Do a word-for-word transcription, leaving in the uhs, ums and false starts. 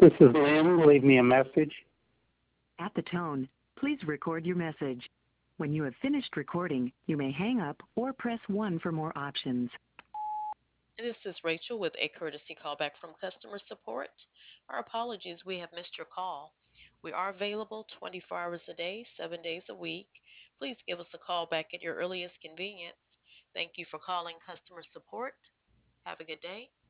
This is Lynn. Leave me a message. At the tone, please record your message. When you have finished recording, you may hang up or press one for more options. This is Rachel with a courtesy callback from customer support. Our apologies, we have missed your call. We are available twenty-four hours a day, seven days a week. Please give us a call back at your earliest convenience. Thank you for calling customer support. Have a good day.